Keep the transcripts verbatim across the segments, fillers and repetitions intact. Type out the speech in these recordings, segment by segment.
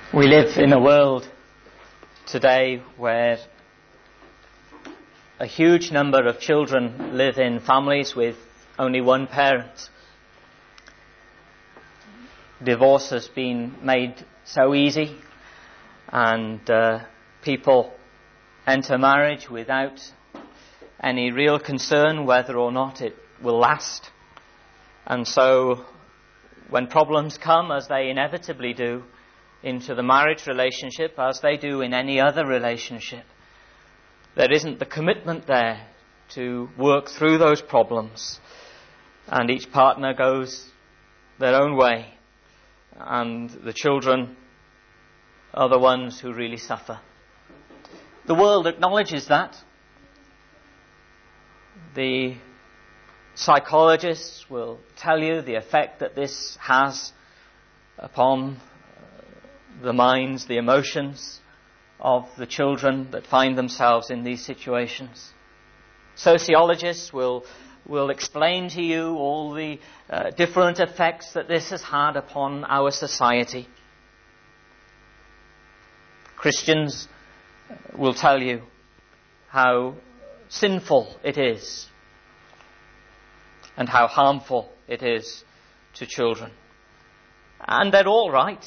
We live in a world today where a huge number of children live in families with only one parent. Divorce has been made so easy, and uh, people enter marriage without any real concern whether or not it will last. And so when problems come, as they inevitably do, into the marriage relationship, as they do in any other relationship, there isn't the commitment there to work through those problems, and each partner goes their own way, and the children are the ones who really suffer. The world acknowledges that. The psychologists will tell you the effect that this has upon the minds, the emotions of the children that find themselves in these situations. Sociologists will will explain to you all the uh, different effects that this has had upon our society. Christians will tell you how sinful it is and how harmful it is to children. And they're all right.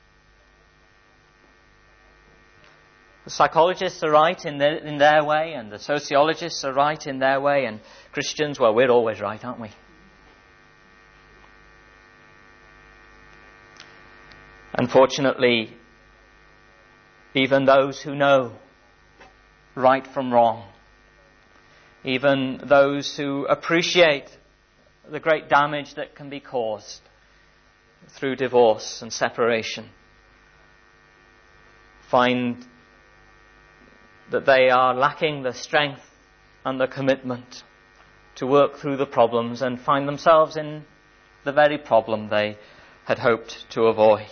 The psychologists are right in their, in their way, and the sociologists are right in their way, and Christians, well, we're always right, aren't we? Unfortunately, even those who know right from wrong, even those who appreciate the great damage that can be caused through divorce and separation, find that they are lacking the strength and the commitment to work through the problems and find themselves in the very problem they had hoped to avoid.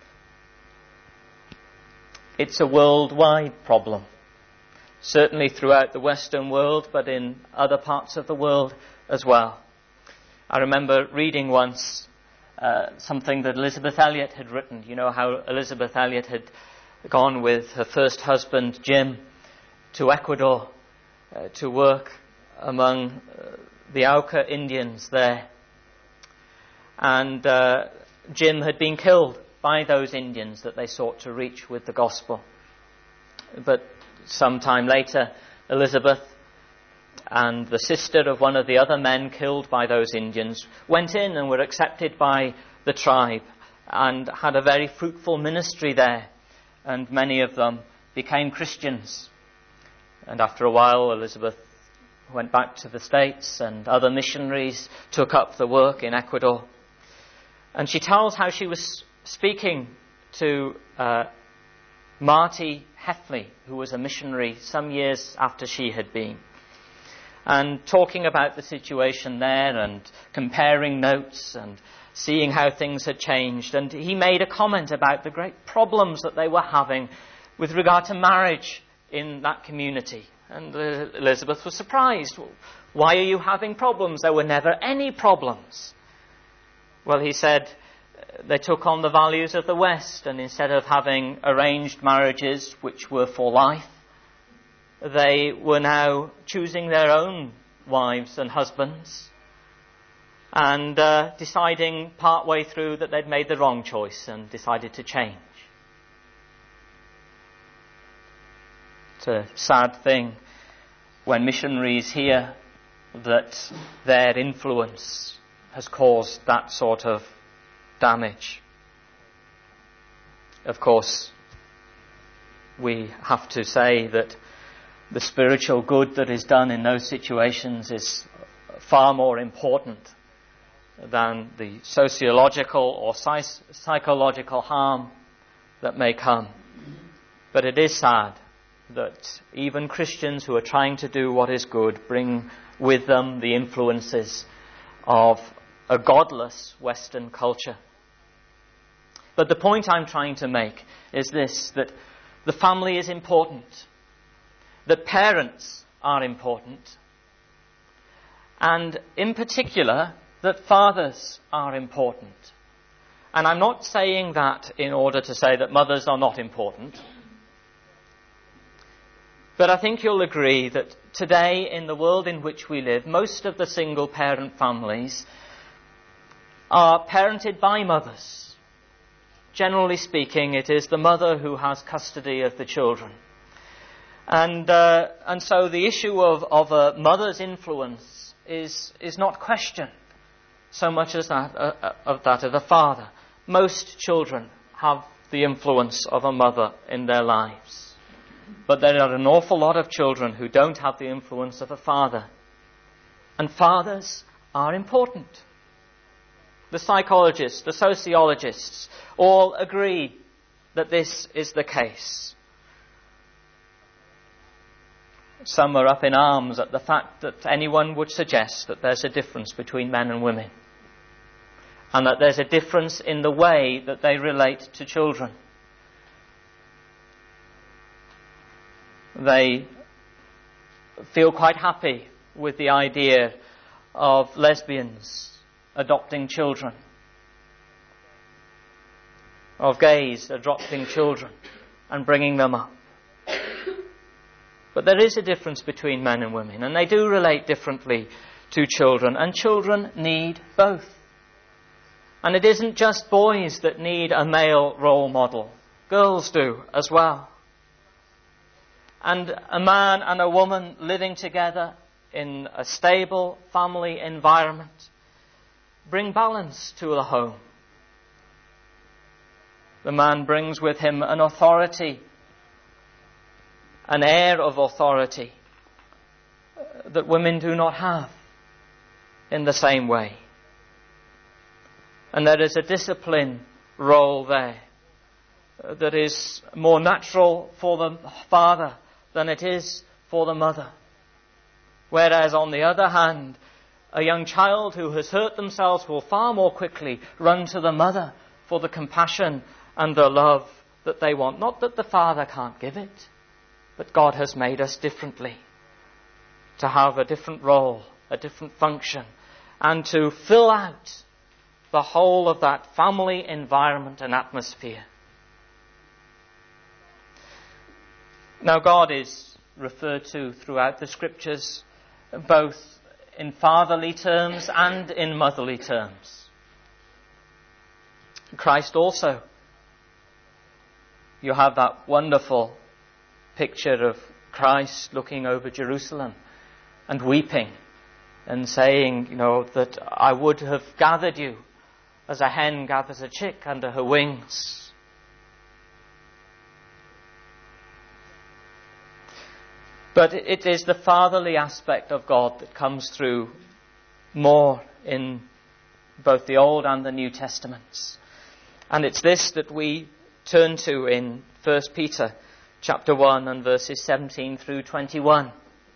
It's a worldwide problem, certainly throughout the Western world, but in other parts of the world as well. I remember reading once uh, something that Elisabeth Elliot had written. You know how Elisabeth Elliot had gone with her first husband, Jim, to Ecuador uh, to work among uh, the Auca Indians there. And uh, Jim had been killed by those Indians that they sought to reach with the gospel. But some time later, Elizabeth and the sister of one of the other men killed by those Indians went in and were accepted by the tribe and had a very fruitful ministry there. And many of them became Christians. And after a while, Elizabeth went back to the States, and other missionaries took up the work in Ecuador. And she tells how she was speaking to uh, Marty Heffley, who was a missionary some years after she had been, and talking about the situation there and comparing notes and seeing how things had changed. And he made a comment about the great problems that they were having with regard to marriage in that community. And uh, Elizabeth was surprised. Why are you having problems? There were never any problems. Well, he said uh, they took on the values of the West, and instead of having arranged marriages which were for life, they were now choosing their own wives and husbands and uh, deciding partway through that they'd made the wrong choice and decided to change. It's a sad thing when missionaries hear that their influence has caused that sort of damage. Of course, we have to say that the spiritual good that is done in those situations is far more important than the sociological or psych- psychological harm that may come. But it is sad that even Christians who are trying to do what is good bring with them the influences of a godless Western culture. But the point I'm trying to make is this, that the family is important, that parents are important, and in particular, that fathers are important. And I'm not saying that in order to say that mothers are not important. But I think you'll agree that today, in the world in which we live, most of the single-parent families are parented by mothers. Generally speaking, it is the mother who has custody of the children. And uh, and so the issue of, of a mother's influence is is not questioned so much as that uh, of that of the father. Most children have the influence of a mother in their lives. But there are an awful lot of children who don't have the influence of a father. And fathers are important. The psychologists, the sociologists all agree that this is the case. Some are up in arms at the fact that anyone would suggest that there's a difference between men and women, and that there's a difference in the way that they relate to children. They feel quite happy with the idea of lesbians adopting children, of gays adopting children and bringing them up. But there is a difference between men and women, and they do relate differently to children, and children need both. And it isn't just boys that need a male role model. Girls do as well. And a man and a woman living together in a stable family environment bring balance to the home. The man brings with him an authority, an air of authority that women do not have in the same way. And there is a discipline role there that is more natural for the father than it is for the mother. Whereas on the other hand, a young child who has hurt themselves will far more quickly run to the mother for the compassion and the love that they want. Not that the father can't give it, but God has made us differently, to have a different role, a different function, and to fill out the whole of that family environment and atmosphere. Now, God is referred to throughout the Scriptures, both in fatherly terms and in motherly terms. Christ also. You have that wonderful picture of Christ looking over Jerusalem and weeping and saying, you know, that I would have gathered you as a hen gathers a chick under her wings. But it is the fatherly aspect of God that comes through more in both the Old and the New Testaments. And it's this that we turn to in First Peter chapter one and verses seventeen through twenty-one.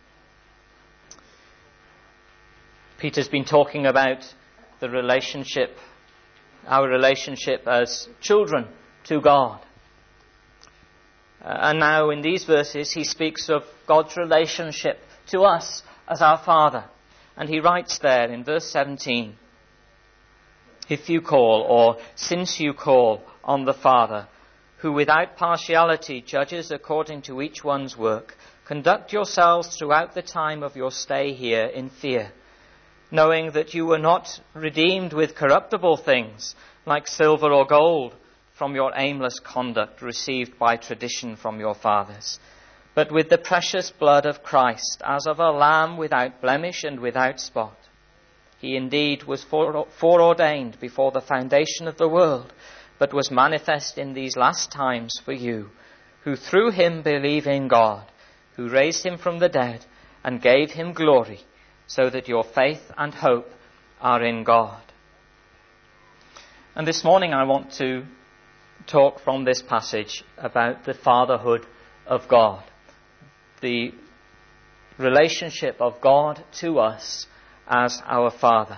Peter's been talking about the relationship, our relationship as children to God. Uh, and now in these verses he speaks of God's relationship to us as our Father. And he writes there in verse seventeen, if you call, or since you call on the Father, who without partiality judges according to each one's work, conduct yourselves throughout the time of your stay here in fear, knowing that you were not redeemed with corruptible things like silver or gold from your aimless conduct received by tradition from your fathers, but with the precious blood of Christ, as of a lamb without blemish and without spot. He indeed was fore- foreordained before the foundation of the world, but was manifest in these last times for you, who through him believe in God, who raised him from the dead and gave him glory, so that your faith and hope are in God. And this morning I want to talk from this passage about the fatherhood of God, the relationship of God to us as our Father.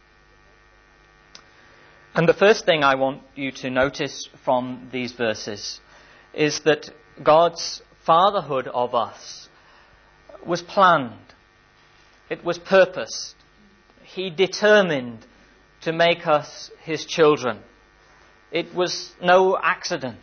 And the first thing I want you to notice from these verses is that God's fatherhood of us was planned. It was purposed. He determined to make us his children It was no accident.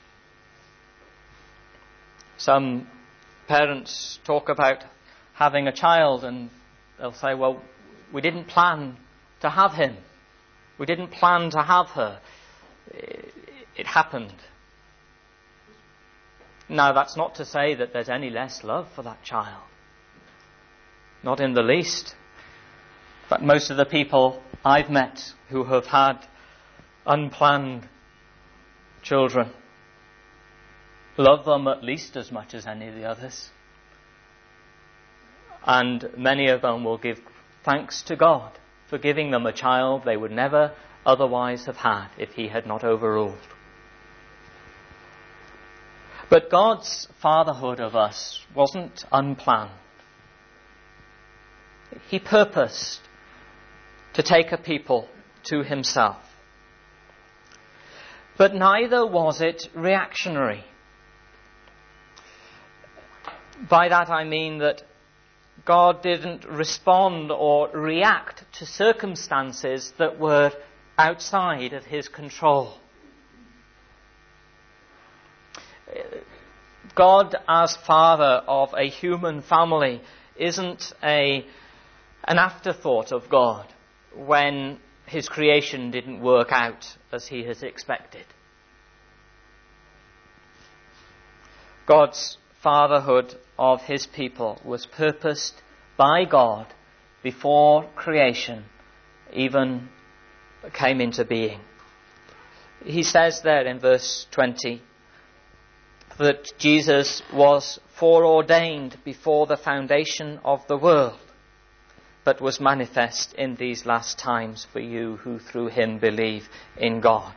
Some parents talk about having a child and they'll say, well, we didn't plan to have him. We didn't plan to have her. It happened. Now, that's not to say that there's any less love for that child. Not in the least. But most of the people I've met who have had unplanned children love them at least as much as any of the others. And many of them will give thanks to God for giving them a child they would never otherwise have had if he had not overruled. But God's fatherhood of us wasn't unplanned. He purposed to take a people to himself. But neither was it reactionary. By that I mean that God didn't respond or react to circumstances that were outside of his control. God, as father of a human family, isn't a, an afterthought of God when his creation didn't work out as he has expected. God's fatherhood of his people was purposed by God before creation even came into being. He says there in verse twenty that Jesus was foreordained before the foundation of the world, but was manifest in these last times for you who through him believe in God.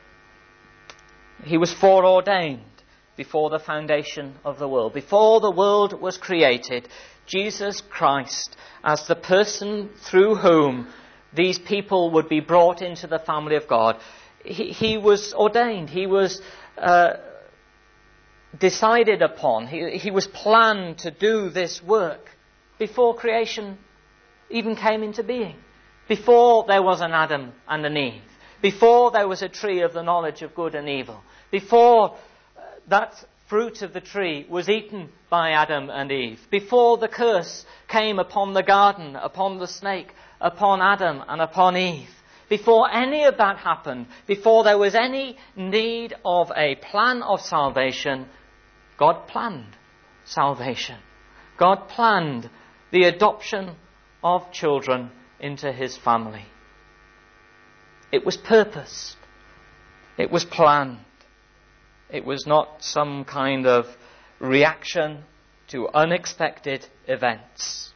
He was foreordained before the foundation of the world. Before the world was created, Jesus Christ, as the person through whom these people would be brought into the family of God, he, he was ordained. He was uh, decided upon. He, he was planned to do this work before creation even came into being. Before there was an Adam and an Eve. Before there was a tree of the knowledge of good and evil. Before that fruit of the tree was eaten by Adam and Eve. Before the curse came upon the garden, upon the snake, upon Adam and upon Eve. Before any of that happened, before there was any need of a plan of salvation, God planned salvation. God planned the adoption of children into his family. It was purposed. It was planned. It was not some kind of reaction to unexpected events.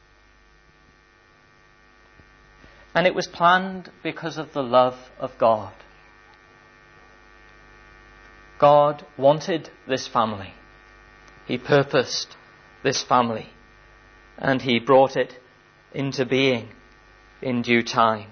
And it was planned because of the love of God. God wanted this family. He purposed this family. And he brought it into being in due time.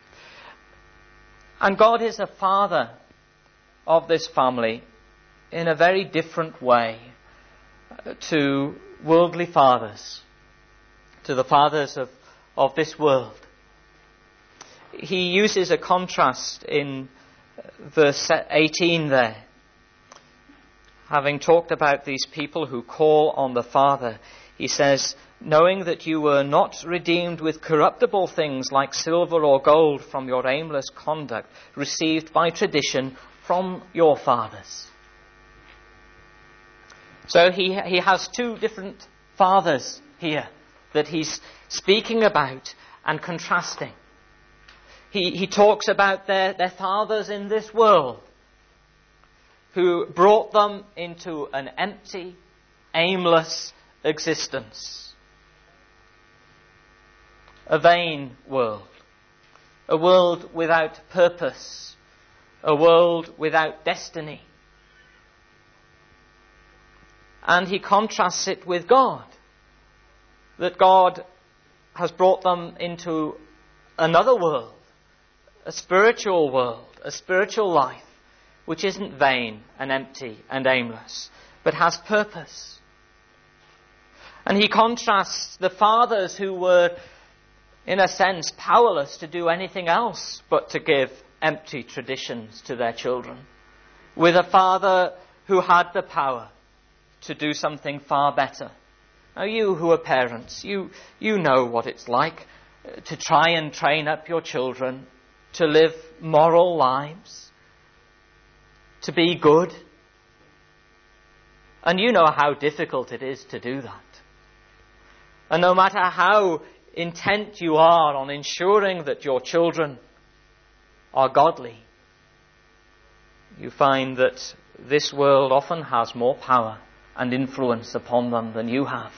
And God is a father of this family in a very different way to worldly fathers, to the fathers of, of this world. He uses a contrast in verse eighteen there. Having talked about these people who call on the Father, he says, knowing that you were not redeemed with corruptible things like silver or gold from your aimless conduct received by tradition from your fathers. So he, he has two different fathers here that he's speaking about and contrasting. He, he talks about their, their fathers in this world who brought them into an empty, aimless existence. A vain world. A world without purpose. A world without destiny. And he contrasts it with God. That God has brought them into another world. A spiritual world. A spiritual life. Which isn't vain and empty and aimless. But has purpose. And he contrasts the fathers who were, in a sense, powerless to do anything else but to give empty traditions to their children, with a father who had the power to do something far better. Now, you who are parents, you, you know what it's like to try and train up your children to live moral lives, to be good. And you know how difficult it is to do that. And no matter how intent you are on ensuring that your children are godly, you find that this world often has more power and influence upon them than you have.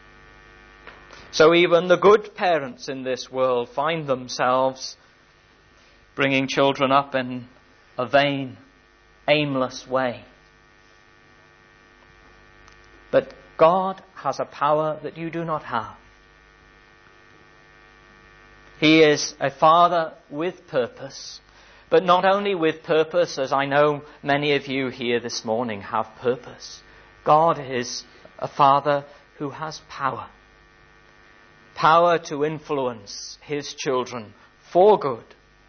So even the good parents in this world find themselves bringing children up in a vain, aimless way. But God has a power that you do not have. He is a Father with purpose, but not only with purpose, as I know many of you here this morning have purpose. God is a Father who has power. Power to influence His children for good.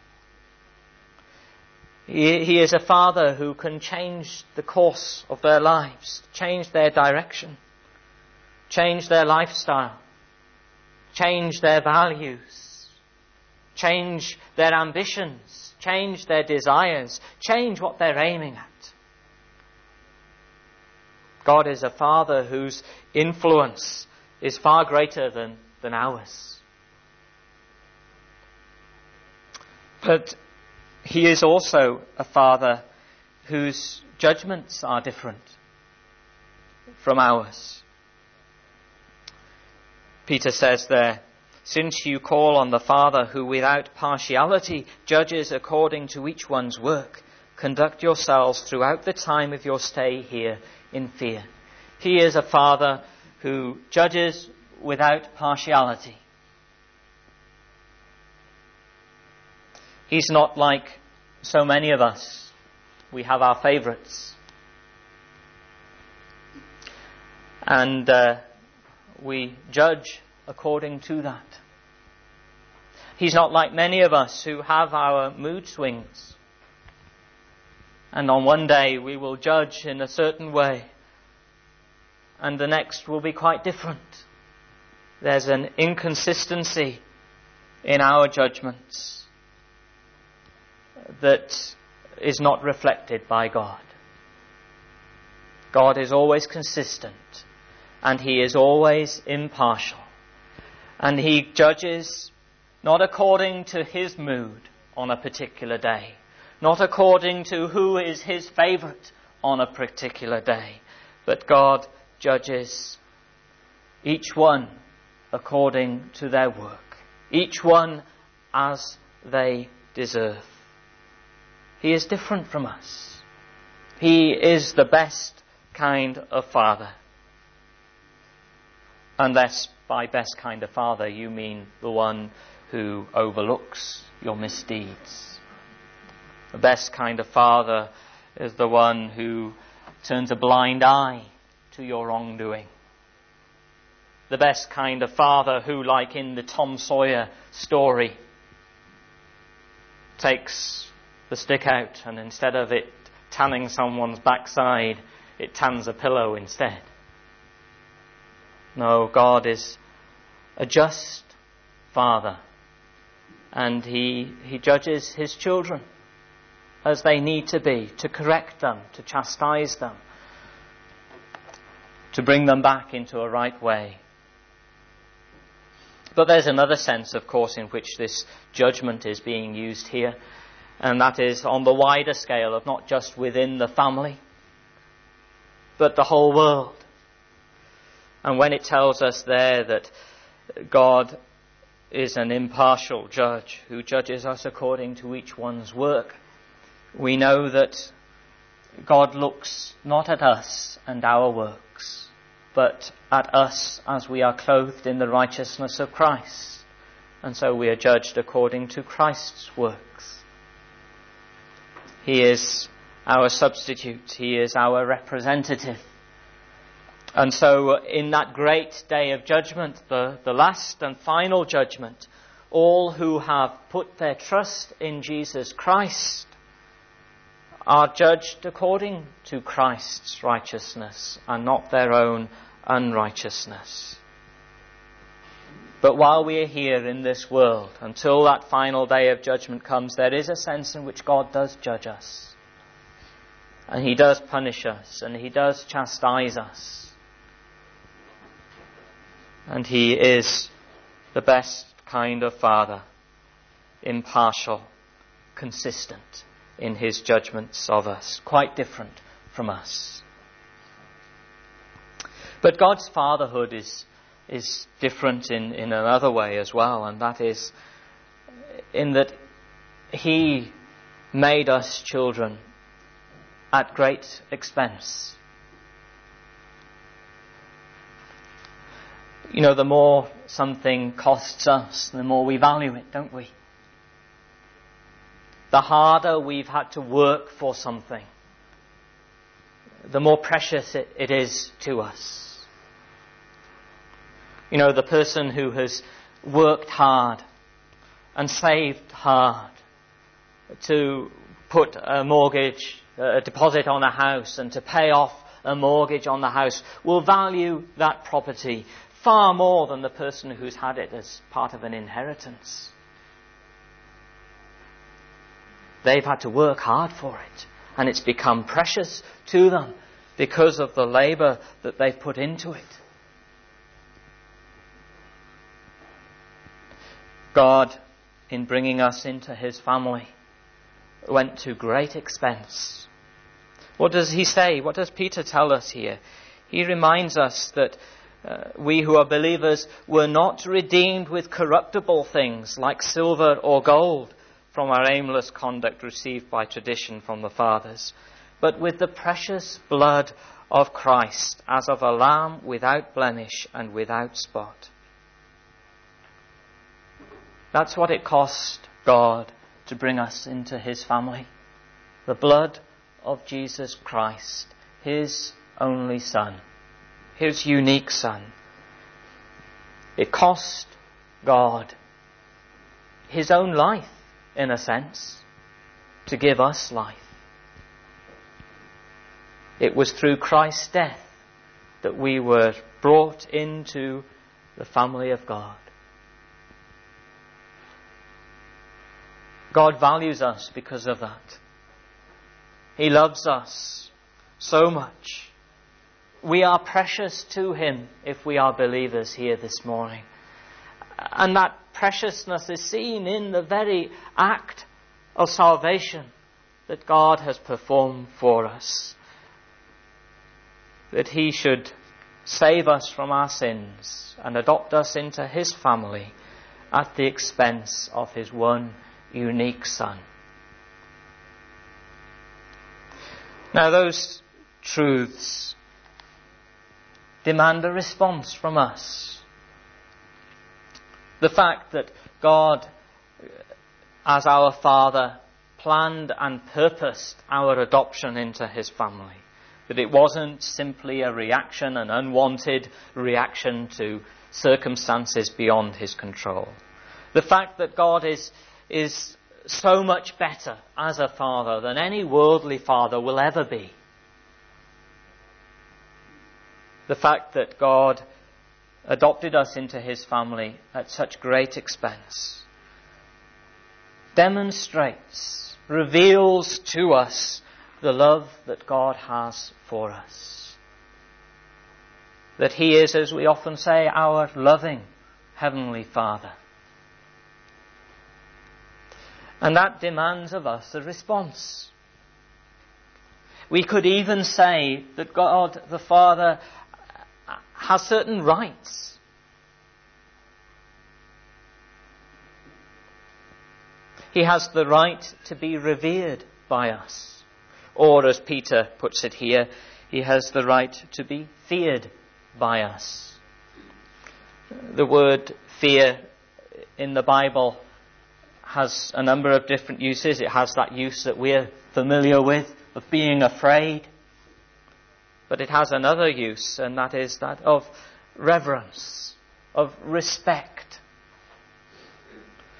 He, he is a Father who can change the course of their lives, change their direction, change their lifestyle, change their values, change their ambitions, change their desires, change what they're aiming at. God is a Father whose influence is far greater than, than ours. But He is also a Father whose judgments are different from ours. Peter says there, "Since you call on the Father who without partiality judges according to each one's work, conduct yourselves throughout the time of your stay here in fear." He is a Father who judges without partiality. He's not like so many of us. We have our favourites. And uh, we judge according to that. He's not like many of us who have our mood swings. And on one day we will judge in a certain way, and the next will be quite different. There's an inconsistency in our judgments that is not reflected by God. God is always consistent, and He is always impartial. And He judges not according to His mood on a particular day, not according to who is His favourite on a particular day, but God judges each one according to their work, each one as they deserve. He is different from us. He is the best kind of Father. Unless by best kind of Father you mean the one who overlooks your misdeeds. The best kind of Father is the one who turns a blind eye to your wrongdoing. The best kind of Father who, like in the Tom Sawyer story, takes the stick out, and instead of it tanning someone's backside, it tans a pillow instead. No, God is a just Father, and He, he judges His children as they need to be, to correct them, to chastise them, to bring them back into a right way. But there's another sense, of course, in which this judgment is being used here, and that is on the wider scale of not just within the family, but the whole world. And when it tells us there that God is an impartial judge who judges us according to each one's work, we know that God looks not at us and our works, but at us as we are clothed in the righteousness of Christ. And so we are judged according to Christ's works. He is our substitute. He is our representative. And so in that great day of judgment, the, the last and final judgment, all who have put their trust in Jesus Christ are judged according to Christ's righteousness and not their own unrighteousness. But while we are here in this world, until that final day of judgment comes, there is a sense in which God does judge us. And He does punish us, and He does chastise us. And He is the best kind of Father, impartial, consistent in His judgments of us, quite different from us. But God's fatherhood is is different in, in another way as well, and that is in that He made us children at great expense. You know, the more something costs us, the more we value it, don't we? The harder we've had to work for something, the more precious it, it is to us. You know, the person who has worked hard and saved hard to put a mortgage, a deposit on a house and to pay off a mortgage on the house will value that property far more than the person who's had it as part of an inheritance. They've had to work hard for it, and it's become precious to them because of the labour that they've put into it. God, in bringing us into His family, went to great expense. What does He say? What does Peter tell us here? He reminds us that uh, we who are believers were not redeemed with corruptible things like silver or gold from our aimless conduct received by tradition from the fathers, but with the precious blood of Christ, as of a lamb without blemish and without spot. That's what it cost God to bring us into His family. The blood of Jesus Christ, His only Son, His unique Son. It cost God His own life, in a sense, to give us life. It was through Christ's death that we were brought into the family of God. God values us because of that. He loves us so much. We are precious to Him if we are believers here this morning. And that preciousness is seen in the very act of salvation that God has performed for us. That He should save us from our sins and adopt us into His family at the expense of His one unique Son. Now, those truths demand a response from us. The fact that God, as our Father, planned and purposed our adoption into His family. That it wasn't simply a reaction, an unwanted reaction to circumstances beyond His control. The fact that God is, is so much better as a Father than any worldly father will ever be. The fact that God adopted us into His family at such great expense demonstrates, reveals to us the love that God has for us. That He is, as we often say, our loving Heavenly Father. And that demands of us a response. We could even say that God the Father has certain rights. He has the right to be revered by us. Or, as Peter puts it here, He has the right to be feared by us. The word fear in the Bible has a number of different uses. It has that use that we're familiar with, of being afraid. But it has another use, and that is that of reverence, of respect.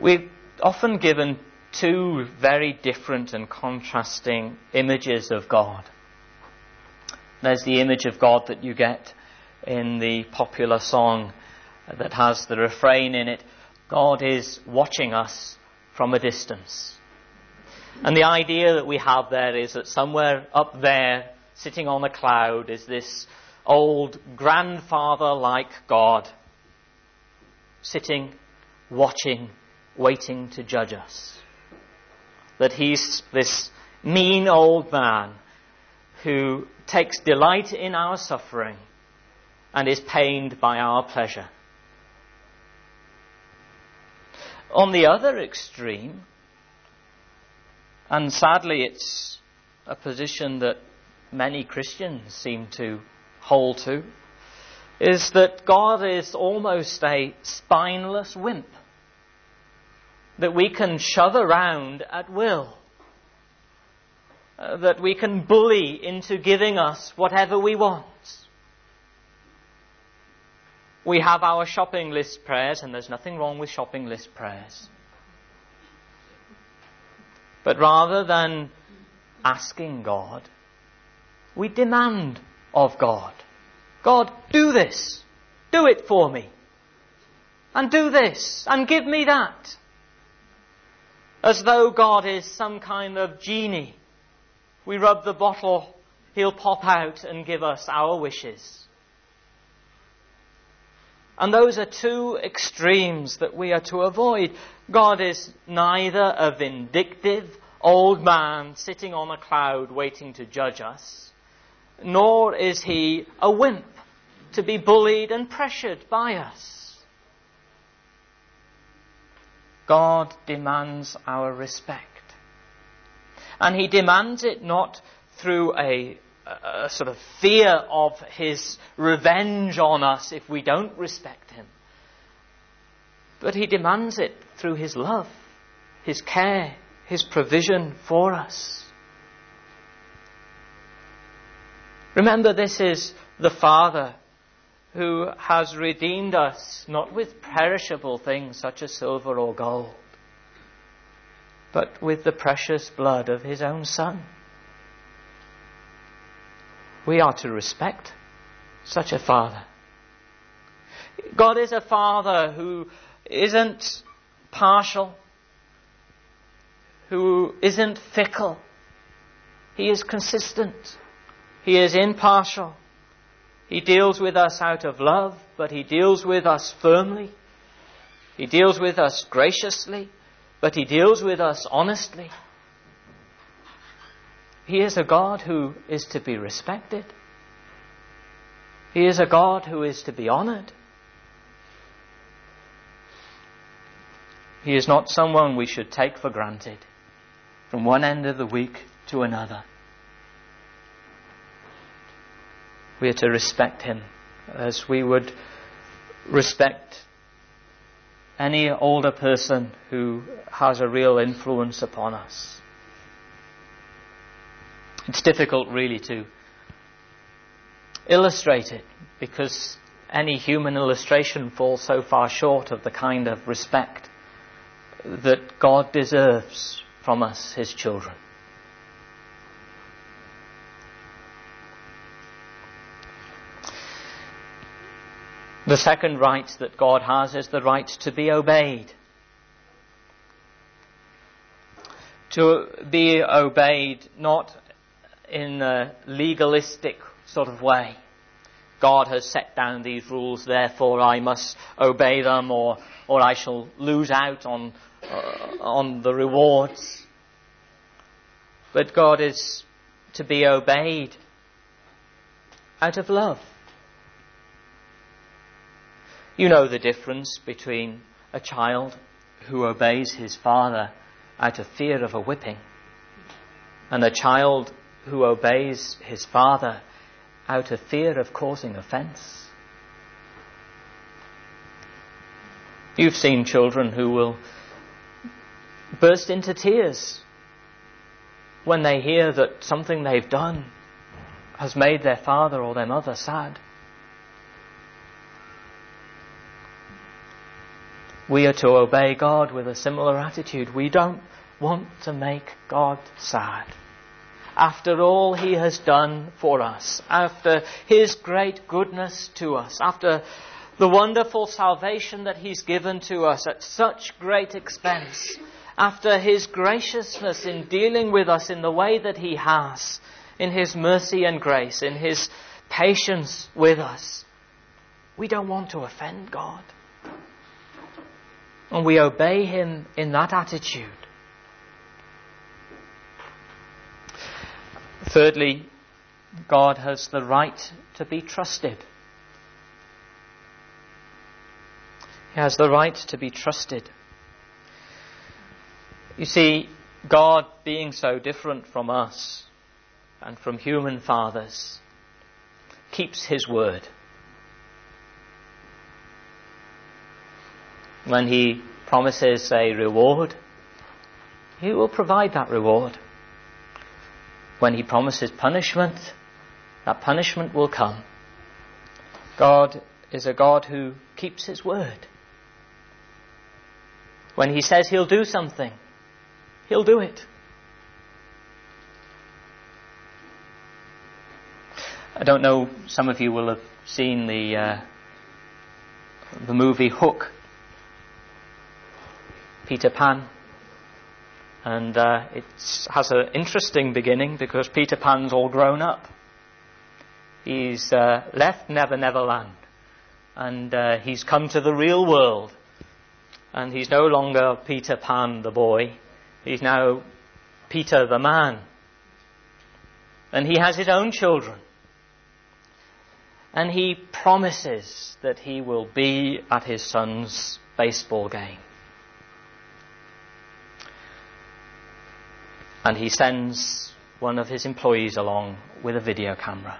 We're often given two very different and contrasting images of God. There's the image of God that you get in the popular song that has the refrain in it, God is watching us from a distance. And the idea that we have there is that somewhere up there, sitting on a cloud, is this old grandfather-like God, sitting, watching, waiting to judge us. That he's this mean old man who takes delight in our suffering and is pained by our pleasure. On the other extreme, and sadly it's a position that many Christians seem to hold to, is that God is almost a spineless wimp that we can shove around at will, uh, that we can bully into giving us whatever we want. We have our shopping list prayers, and there's nothing wrong with shopping list prayers. But rather than asking God, we demand of God. God, do this. Do it for me. And do this. And give me that. As though God is some kind of genie. We rub the bottle, he'll pop out and give us our wishes. And those are two extremes that we are to avoid. God is neither a vindictive old man sitting on a cloud waiting to judge us, nor is he a wimp to be bullied and pressured by us. God demands our respect. And he demands it not through a a sort of fear of his revenge on us if we don't respect him. But he demands it through his love, his care, his provision for us. Remember, this is the Father who has redeemed us not with perishable things such as silver or gold, but with the precious blood of his own Son. We are to respect such a Father. God is a Father who isn't partial, who isn't fickle. He is consistent. He is impartial. He deals with us out of love, but he deals with us firmly. He deals with us graciously, but he deals with us honestly. He is a God who is to be respected. He is a God who is to be honoured. He is not someone we should take for granted from one end of the week to another. We are to respect him as we would respect any older person who has a real influence upon us. It's difficult really to illustrate it because any human illustration falls so far short of the kind of respect that God deserves from us, his children. The second right that God has is the right to be obeyed. To be obeyed not in a legalistic sort of way. God has set down these rules, therefore I must obey them, or or I shall lose out on uh, on the rewards. But God is to be obeyed out of love. You know the difference between a child who obeys his father out of fear of a whipping and a child who obeys his father out of fear of causing offence. You've seen children who will burst into tears when they hear that something they've done has made their father or their mother sad. We are to obey God with a similar attitude. We don't want to make God sad. After all he has done for us, after his great goodness to us, after the wonderful salvation that he's given to us at such great expense, after his graciousness in dealing with us in the way that he has, in his mercy and grace, in his patience with us, we don't want to offend God. And we obey him in that attitude. Thirdly, God has the right to be trusted. He has the right to be trusted. You see, God, being so different from us and from human fathers, keeps his word. When he promises a reward, he will provide that reward. When he promises punishment, that punishment will come. God is a God who keeps his word. When he says he'll do something, he'll do it. I don't know, some of you will have seen the uh, the movie Hook, Peter Pan. And uh, it has an interesting beginning because Peter Pan's all grown up. He's uh, left Never Never Land. And uh, he's come to the real world. And he's no longer Peter Pan the boy. He's now Peter the man. And he has his own children. And he promises that he will be at his son's baseball game. And he sends one of his employees along with a video camera.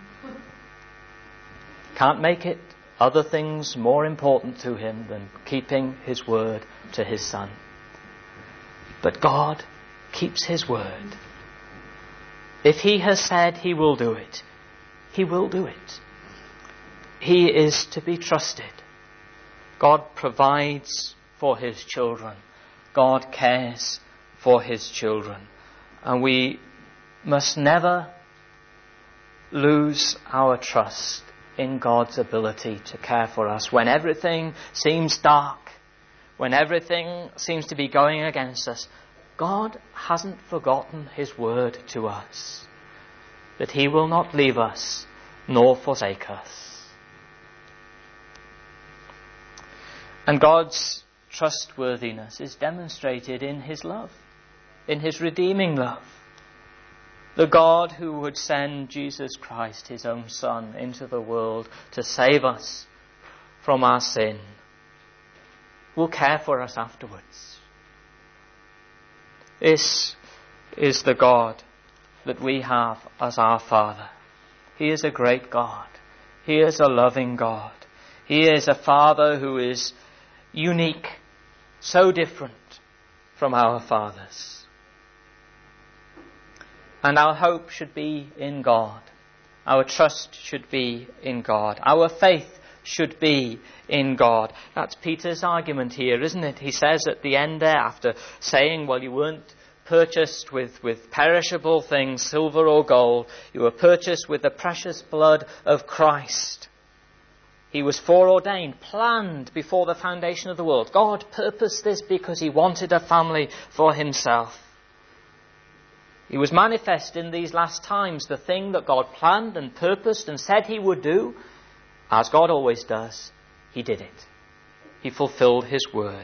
Can't make it other things more important to him than keeping his word to his son. But God keeps his word. If he has said he will do it, he will do it. He is to be trusted. God provides for his children. God cares for his children. And we must never lose our trust in God's ability to care for us when everything seems dark, when everything seems to be going against us. God hasn't forgotten his word to us, that he will not leave us nor forsake us. And God's trustworthiness is demonstrated in his love, in his redeeming love. The God who would send Jesus Christ, his own Son, into the world to save us from our sin, will care for us afterwards. This is the God that we have as our Father. He is a great God. He is a loving God. He is a Father who is unique, so different from our fathers. And our hope should be in God. Our trust should be in God. Our faith should be in God. That's Peter's argument here, isn't it? He says at the end there, after saying, well, you weren't purchased with, with perishable things, silver or gold. You were purchased with the precious blood of Christ. He was foreordained, planned before the foundation of the world. God purposed this because he wanted a family for himself. He was manifest in these last times, the thing that God planned and purposed and said he would do. As God always does, he did it. He fulfilled his word.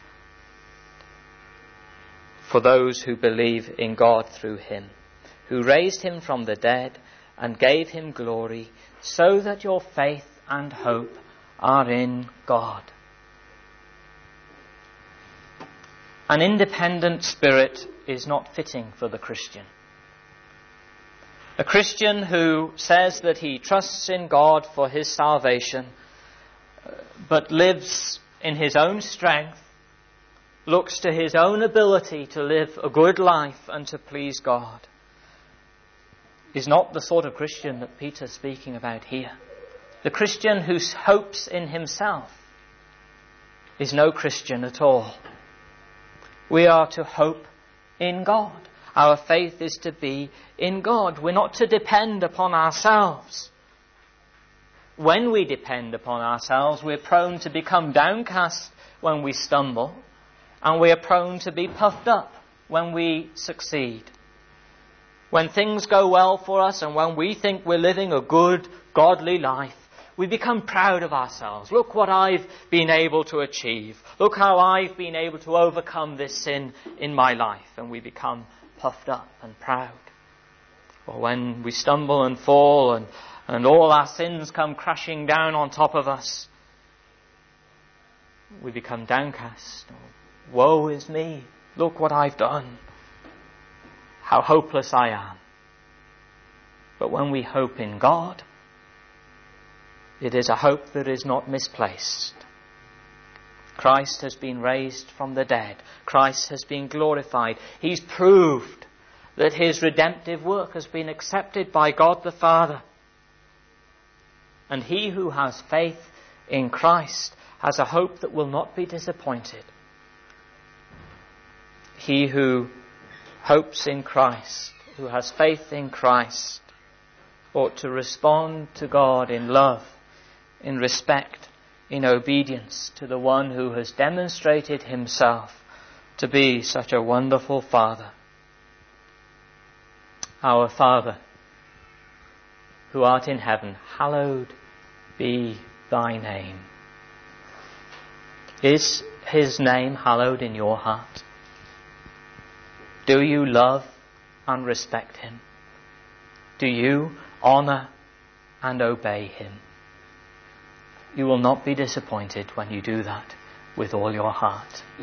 For those who believe in God through him, who raised him from the dead and gave him glory, so that your faith and hope are in God. An independent spirit is not fitting for the Christian. A Christian who says that he trusts in God for his salvation, but lives in his own strength, looks to his own ability to live a good life and to please God, is not the sort of Christian that Peter's speaking about here. The Christian who hopes in himself is no Christian at all. We are to hope in God. Our faith is to be in God. We're not to depend upon ourselves. When we depend upon ourselves, we're prone to become downcast when we stumble, and we are prone to be puffed up when we succeed. When things go well for us and when we think we're living a good, godly life, we become proud of ourselves. Look what I've been able to achieve. Look how I've been able to overcome this sin in my life. And we become puffed up and proud. Or when we stumble and fall and, and all our sins come crashing down on top of us, we become downcast. Woe is me. Look what I've done. How hopeless I am. But when we hope in God, it is a hope that is not misplaced. Christ has been raised from the dead. Christ has been glorified. He's proved that his redemptive work has been accepted by God the Father. And he who has faith in Christ has a hope that will not be disappointed. He who hopes in Christ, who has faith in Christ, ought to respond to God in love, in respect, in obedience to the one who has demonstrated himself to be such a wonderful Father. Our Father, who art in heaven, hallowed be thy name. Is his name hallowed in your heart? Do you love and respect him? Do you honour and obey him? You will not be disappointed when you do that with all your heart.